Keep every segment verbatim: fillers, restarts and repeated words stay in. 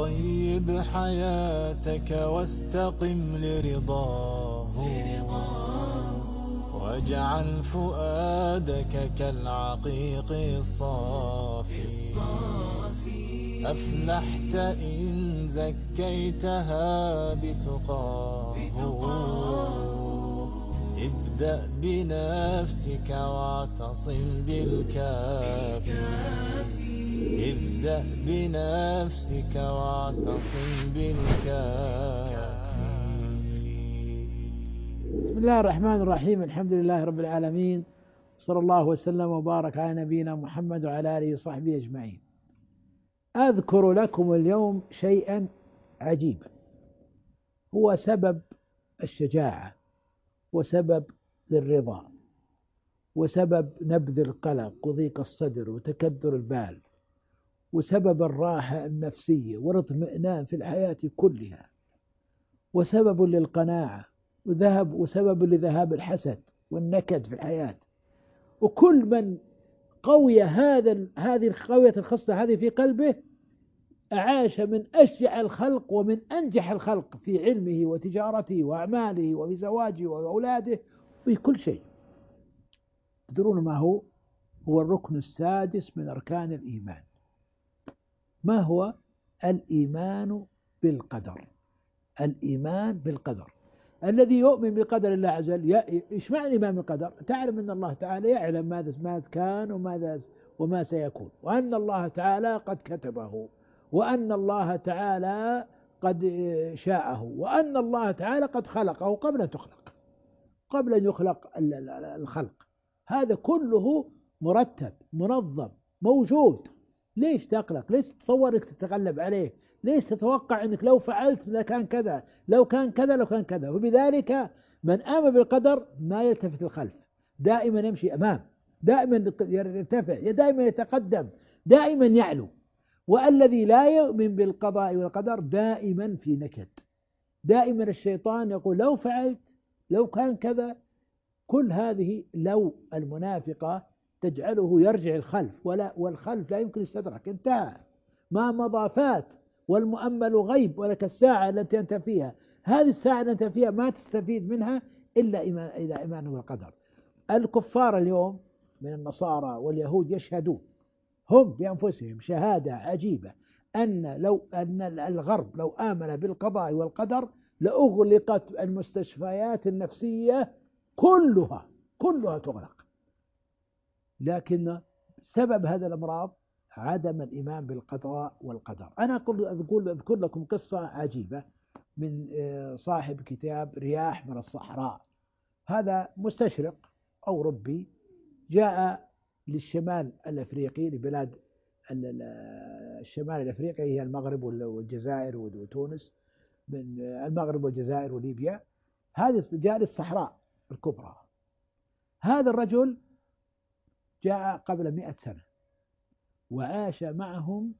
طيب حياتك واستقم لرضاه، واجعل فؤادك كالعقيق الصافي. أفلحت إن زكيتها بتقاه. ابدأ بنفسك واعتصم بالكافي. ابدأ بنفسك واعتصم بالكافي. بسم الله الرحمن الرحيم. الحمد لله رب العالمين، صلى الله وسلم وبارك على نبينا محمد وعلى آله وصحبه أجمعين. أذكر لكم اليوم شيئا عجيبا هو سبب الشجاعة وسبب الرضا وسبب نبذ القلق وضيق الصدر وتكدر البال وسبب الراحة النفسية والاطمئنان في الحياة كلها، وسبب للقناعة وذهب وسبب لذهاب الحسد والنكد في الحياة. وكل من قوي هذا هذه قوية الخصلة هذه في قلبه أعاش من أشجع الخلق ومن أنجح الخلق في علمه وتجارته وأعماله وفي زواجه وأولاده وفي كل شيء. تدرون ما هو؟ هو الركن السادس من أركان الإيمان. ما هو؟ الإيمان بالقدر. الإيمان بالقدر. الذي يؤمن بقدر الله عز وجل. إيش معنى الإيمان بالقدر؟ تعلم أن الله تعالى يعلم ماذا ماذا كان وماذا وما سيكون، وأن الله تعالى قد كتبه، وأن الله تعالى قد شاءه، وأن الله تعالى قد خلقه قبل أن تخلق، قبل أن يخلق الخلق. هذا كله مرتب منظم موجود. ليش تقلق؟ ليش تتصور أنك تتغلب عليه؟ ليش تتوقع أنك لو فعلت لكان كذا، لو كان كذا، لو كان كذا؟ وبذلك من آمن بالقدر ما يلتفت الخلف، دائما يمشي أمام، دائما يرتفع، دائما يتقدم، دائما يعلو. والذي لا يؤمن بالقضاء والقدر دائما في نكد. دائما الشيطان يقول لو فعلت، لو كان كذا. كل هذه لو المنافقة تجعله يرجع الخلف، ولا والخلف لا يمكن يستدرك، انتهى ما مضى فات، والمؤمل غيب ولك الساعة التي أنت فيها. هذه الساعة التي أنت فيها ما تستفيد منها إلا إذا إيمان بالقدر. الكفار اليوم من النصارى واليهود يشهدون هم بأنفسهم شهادة عجيبة أن لو أن الغرب لو آمن بالقضاء والقدر لأغلقت المستشفيات النفسية كلها كلها تغلق. لكن سبب هذا الأمراض عدم الإيمان بالقضاء والقدر. أنا أقول أذكر لكم قصة عجيبة من صاحب كتاب رياح من الصحراء. هذا مستشرق أوروبي جاء للشمال الأفريقي، لبلاد الشمال الأفريقي هي المغرب والجزائر وتونس، من المغرب والجزائر وليبيا. هذا جاء للصحراء الكبرى. هذا الرجل جاء قبل مئة سنة وعاش معهم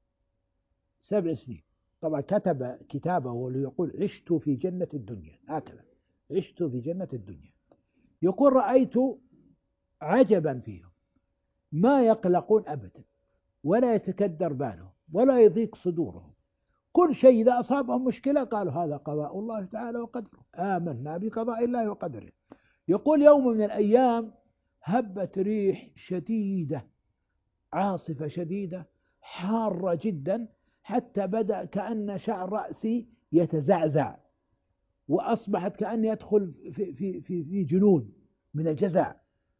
سبع سنين. طبعا كتب كتابه ويقول عشت في جنة الدنيا، هكذا عشت في جنة الدنيا. يقول رأيت عجبا فيهم، ما يقلقون أبدا ولا يتكدر بالهم ولا يضيق صدورهم. كل شيء إذا أصابهم مشكلة قالوا هذا قضاء الله تعالى وقدره، آمنا بقضاء الله وقدره. يقول يوم من الأيام هبت ريح شديدة، عاصفة شديدة حارة جدا، حتى بدأ كأن شعر رأسي يتزعزع، وأصبحت كأني يدخل في, في, في, في جنون من الجزع،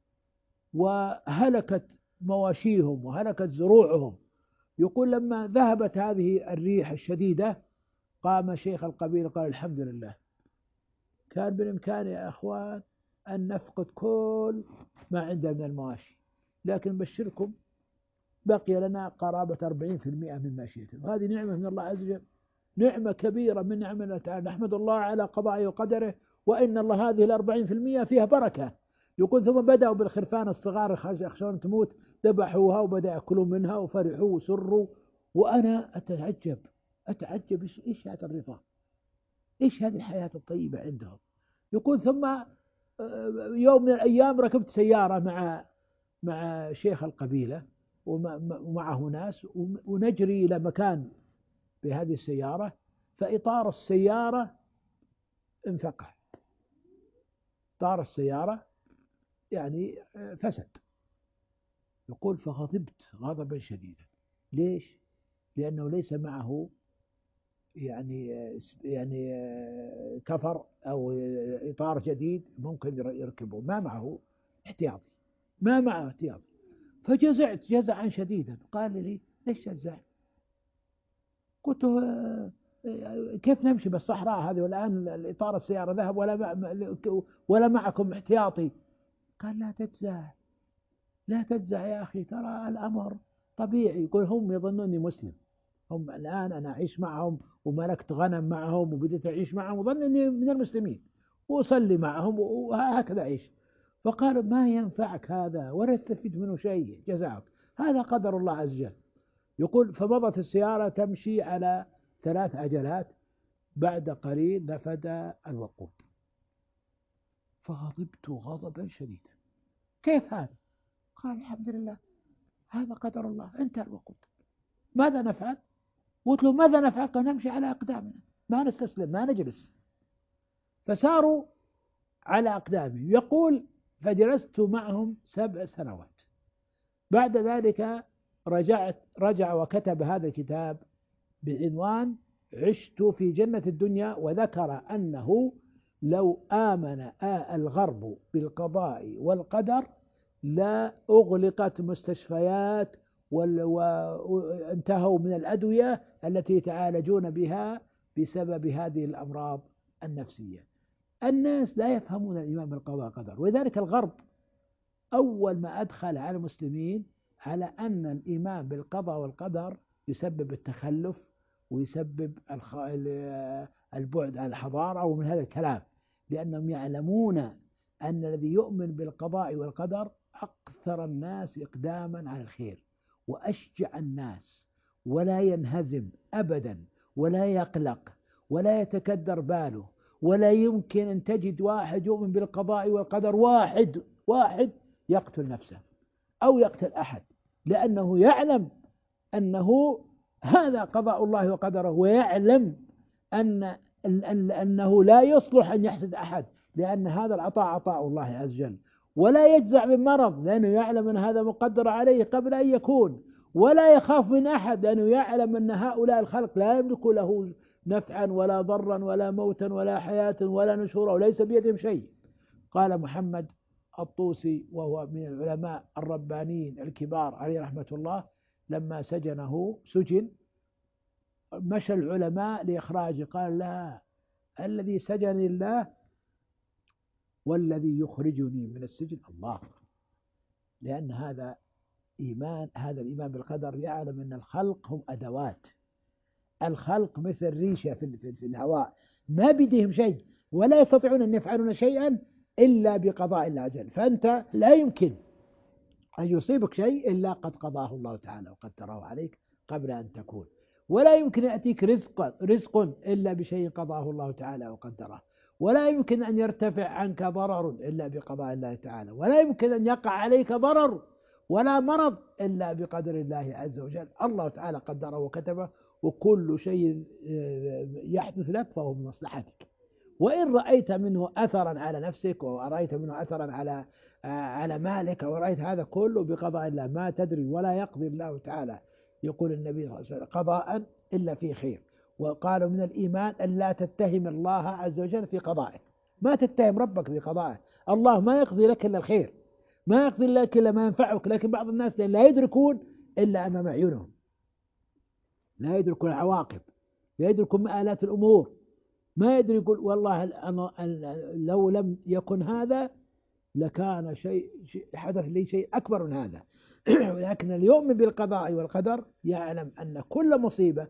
وهلكت مواشيهم وهلكت زروعهم. يقول لما ذهبت هذه الريح الشديدة قام شيخ القبيلة قال الحمد لله، كان بالإمكان يا أخوان أن نفقد كل ما عندنا من المواشي، لكن بشركم بقي لنا قرابة أربعين بالمئة من ماشيتهم. هذه نعمة من الله عز وجل، نعمة كبيرة من نعم الله تعالى، نحمد الله على قضائه وقدره، وإن الله هذه الأربعين في المئة فيها بركة. يقول ثم بدأوا بالخرفان الصغار يخشون تموت، ذبحوها وبدأ يأكلون منها وفرحوا وسروا. وأنا أتعجب أتعجب إيش هذا الرضا، إيش هذه الحياة الطيبة عندهم. يقول ثم يوم من الأيام ركبت سيارة مع مع شيخ القبيلة ومعه ناس، ونجري إلى مكان بهذه السيارة فإطار السيارة انفقع، إطار السيارة يعني فسد. يقول فغضبت غضبا شديدا. ليش؟ لأنه ليس معه يعني يعني كفر أو إطار جديد ممكن يركبه، ما معه احتياطي، ما معه احتياطي. فجزعت جزعا شديدا. قال لي ليش تجزع؟ قلت كيف نمشي بالصحراء هذه والآن الإطار السيارة ذهب ولا ولا معكم احتياطي؟ قال لا تجزع، لا تجزع يا أخي، ترى الأمر طبيعي. يقول هم يظنوني مسلم، هم الآن أنا أعيش معهم وملكت غنم معهم وبديت أعيش معهم وظنني من المسلمين وأصلي معهم وهكذا أعيش. فقال ما ينفعك هذا ولا تستفيد منه شيء، جزاك، هذا قدر الله عز وجل. يقول فمضت السيارة تمشي على ثلاث عجلات، بعد قليل نفد الوقود. فغضبت غضبا شديدا. كيف هذا؟ قال الحمد لله، هذا قدر الله، انتهى الوقود، ماذا نفعل؟ قلت له ماذا نفعل؟ قال نمشي على أقدامنا، ما نستسلم، ما نجلس. فساروا على أقدامهم. يقول فجلست معهم سبع سنوات. بعد ذلك رجعت رجع وكتب هذا الكتاب بعنوان عشت في جنة الدنيا، وذكر أنه لو آمن الغرب بالقضاء والقدر لا أغلقت مستشفيات وانتهوا من الأدوية التي يتعالجون بها بسبب هذه الأمراض النفسية. الناس لا يفهمون الإيمان بالقضاء والقدر، ولذلك الغرب أول ما أدخل على المسلمين على أن الإيمان بالقضاء والقدر يسبب التخلف ويسبب البعد عن الحضارة ومن هذا الكلام، لأنهم يعلمون أن الذي يؤمن بالقضاء والقدر أكثر الناس إقداما على الخير وأشجع الناس، ولا ينهزم أبدا ولا يقلق ولا يتكدر باله. ولا يمكن أن تجد واحد يؤمن بالقضاء والقدر واحد واحد يقتل نفسه أو يقتل أحد، لأنه يعلم أنه هذا قضاء الله وقدره، ويعلم أن أنه لا يصلح أن يحسد أحد، لأن هذا العطاء عطاء الله عز وجل. ولا يجزع من مرض لأنه يعلم أن هذا مقدر عليه قبل أن يكون. ولا يخاف من أحد لأنه يعلم أن هؤلاء الخلق لا يملك له نفعا ولا ضرا ولا موتا ولا حياة ولا نشورا وليس بيدهم شيء. قال محمد الطوسي وهو من العلماء الربانيين الكبار عليه رحمة الله، لما سجنه سجن مشى العلماء لإخراجه، قال لا، الذي سجنني الله والذي يخرجني من السجن الله. لأن هذا إيمان، هذا الإيمان بالقدر يعلم أن الخلق هم أدوات. الخلق مثل ريشة في الهواء ما بدهم شيء ولا يستطيعون أن يفعلون شيئا إلا بقضاء الله عز وجل. فأنت لا يمكن أن يصيبك شيء إلا قد قضاه الله تعالى وقدره عليك قبل أن تكون. ولا يمكن يأتيك رزق رزق إلا بشيء قضاه الله تعالى وقدره. ولا يمكن أن يرتفع عنك ضرر إلا بقضاء الله تعالى. ولا يمكن أن يقع عليك ضرر ولا مرض إلا بقدر الله عز وجل. الله تعالى قدره وكتبه، وكل شيء يحدث لك فهو بمصلحتك. وإن رأيت منه أثرا على نفسك ورأيت منه أثرا على على مالك ورأيت هذا كله بقضاء الله، ما تدري ولا يقضي الله تعالى. يقول النبي صلى الله عليه وسلم قضاء إلا في خير. وقالوا من الإيمان أن لا تتهم الله عز وجل في قضائه، ما تتهم ربك في قضائه. الله ما يقضي لك إلا الخير، ما يقضي لك إلا ما ينفعك. لكن بعض الناس لا يدركون إلا أمام عيونهم، لا يدركون العواقب، لا يدركون مآلات الأمور، ما يدري. يقول والله لو لم يكن هذا لكان شيء حدث لي شيء أكبر من هذا. ولكن اللي يؤمن بالقضاء والقدر يعلم أن كل مصيبة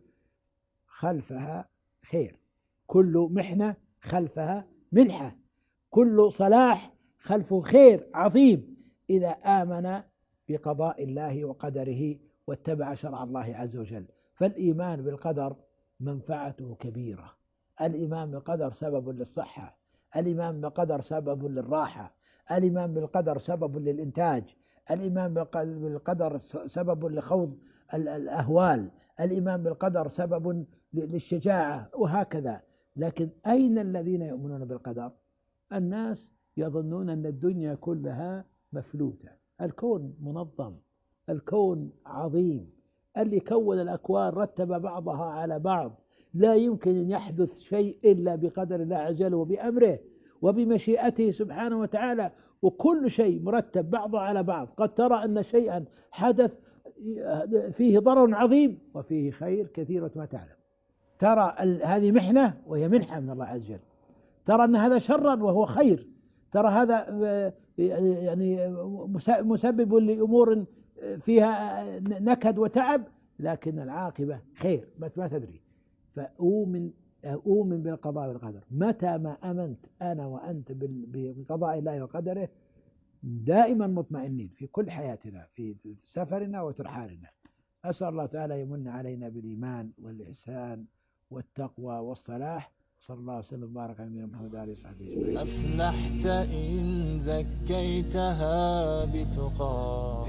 خلفها خير، كل محنة خلفها منحة، كل صلاح خلفه خير عظيم إذا آمن بقضاء الله وقدره واتبع شرع الله عز وجل. فالإيمان بالقدر منفعته كبيرة. الإيمان بالقدر سبب للصحة، الإيمان بالقدر سبب للراحة، الإيمان بالقدر سبب للإنتاج، الإيمان بالقدر سبب لخوض الأهوال، الإيمان بالقدر سبب للشجاعة وهكذا. لكن أين الذين يؤمنون بالقدر؟ الناس يظنون أن الدنيا كلها مفلوتة. الكون منظم، الكون عظيم، اللي كون الأكوان رتب بعضها على بعض، لا يمكن أن يحدث شيء إلا بقدر الله عز وجل وبأمره وبمشيئته سبحانه وتعالى، وكل شيء مرتب بعضه على بعض. قد ترى أن شيئا حدث فيه ضرر عظيم وفيه خير كثير ما تعلم. ترى هذه محنة وهي منحة من الله عز وجل، ترى أن هذا شرا وهو خير، ترى هذا يعني مسبب لأمور فيها نكد وتعب، لكن العاقبة خير ما تدري. فأؤمن أؤمن بالقضاء والقدر. متى ما أمنت أنا وأنت بقضاء الله وقدره دائما مطمئنين في كل حياتنا، في سفرنا وترحالنا. أسأل الله تعالى يمن علينا بالإيمان والإحسان والتقوى والصلاح. صلى الله وسلم وبارك على نبينا محمد وآله وصحبه أجمعين. أفلحت إن زكيتها بتقاه،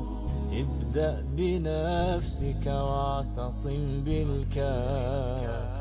ابدأ بنفسك واعتصم بالكافي.